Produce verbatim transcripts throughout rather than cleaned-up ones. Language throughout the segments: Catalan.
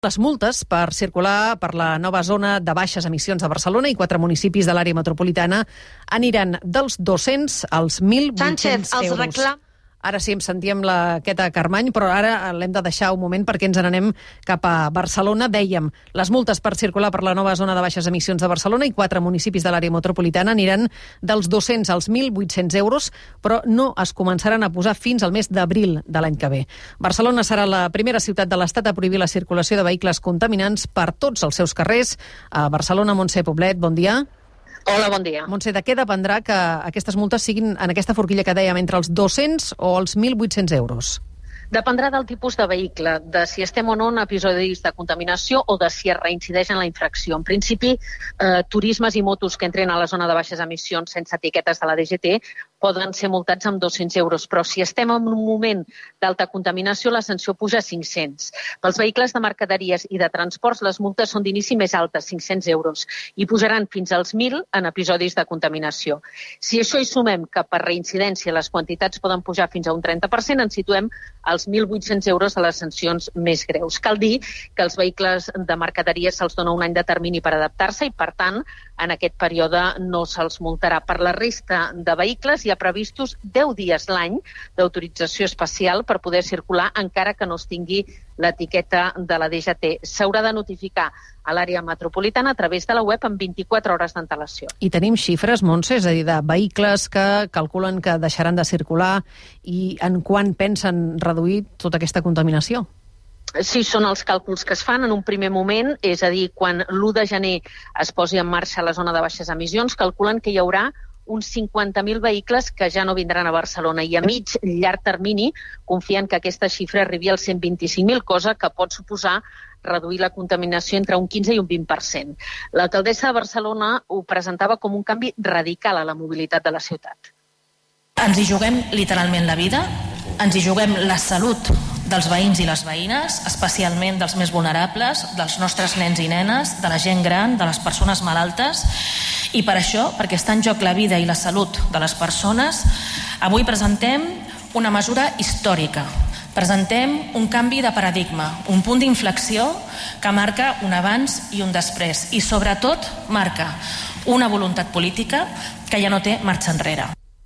Les multes per circular per la nova zona de baixes emissions de Barcelona i quatre municipis de l'àrea metropolitana aniran dels dos-cents als mil vuit-cents euros. Els reclam... Ara sí, em sentíem la Queta Carmany, però ara l'hem de deixar un moment perquè ens n'anem cap a Barcelona. Dèiem, les multes per circular per la nova zona de baixes emissions de Barcelona i quatre municipis de l'àrea metropolitana aniran dels dos-cents als mil vuit-cents euros, però no es començaran a posar fins al mes d'abril de l'any que ve. Barcelona serà la primera ciutat de l'Estat a prohibir la circulació de vehicles contaminants per tots els seus carrers. A Barcelona, Montse Poblet, bon dia. Hola, bon dia. Montse, de què dependrà que aquestes multes siguin en aquesta forquilla que dèiem entre els dos-cents o els mil vuit-cents euros? Dependrà del tipus de vehicle, de si estem o no en episodis de contaminació o de si es reincideix en la infracció. En principi, eh, turismes i motos que entren a la zona de baixes emissions sense etiquetes de la D G T poden ser multats amb dos-cents euros, però si estem en un moment d'alta contaminació, la sanció puja a cinc-cents. Pels vehicles de mercaderies i de transports, les multes són d'inici més altes, cinc-cents euros, i pujaran fins als mil en episodis de contaminació. Si això hi sumem que per reincidència les quantitats poden pujar fins a un trenta per cent, ens situem als mil vuit-cents euros a les sancions més greus. Cal dir que els vehicles de mercaderies se'ls dona un any de termini per adaptar-se i, per tant, en aquest període no se'ls multarà. Per la resta de vehicles hi ha previstos deu dies l'any d'autorització especial per poder circular encara que no es tingui l'etiqueta de la D G T. S'haurà de notificar a l'àrea metropolitana a través de la web amb vint-i-quatre hores d'antelació. I tenim xifres, Montse, és a dir, de vehicles que calculen que deixaran de circular i en quan pensen reduir tota aquesta contaminació? Sí, són els càlculs que es fan en un primer moment, és a dir, quan l'u de gener es posi en marxa la zona de baixes emissions, calculen que hi haurà uns cinquanta mil vehicles que ja no vindran a Barcelona i a mig llarg termini confien que aquesta xifra arribi als cent vint-i-cinc mil, cosa que pot suposar reduir la contaminació entre un quinze i un vint per cent. L'alcaldessa de Barcelona ho presentava com un canvi radical a la mobilitat de la ciutat. Ens hi juguem literalment la vida, ens hi juguem la salut dels veïns i les veïnes, especialment dels més vulnerables, dels nostres nens i nenes, de la gent gran, de les persones malaltes, i per això, perquè està en joc la vida i la salut de les persones, avui presentem una mesura històrica. Presentem un canvi de paradigma, un punt d'inflexió que marca un abans i un després i, sobretot, marca una voluntat política que ja no té marxa enrere.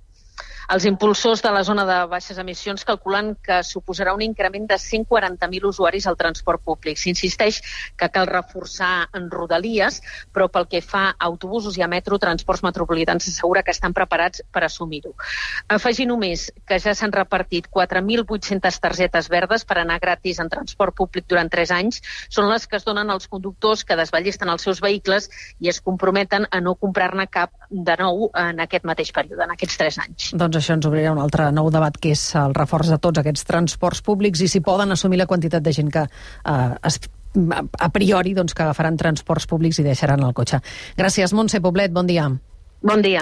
Els impulsors de la zona de baixes emissions calculen que suposarà un increment de cent quaranta mil usuaris al transport públic. S'insisteix que cal reforçar en rodalies, però pel que fa a autobusos i a metro, Transports Metropolitans s'assegura que estan preparats per assumir-ho. Afegir només que ja s'han repartit quatre mil vuit-centes targetes verdes per anar gratis en transport públic durant tres anys. Són les que es donen als conductors que desballisten els seus vehicles i es comprometen a no comprar-ne cap de nou en aquest mateix període, en aquests tres anys. Doncs això ens obrirà un altre nou debat, que és el reforç de tots aquests transports públics i si poden assumir la quantitat de gent que eh, es, a priori doncs, que agafaran transports públics i deixaran el cotxe. Gràcies, Montse Poblet, bon dia. Bon dia.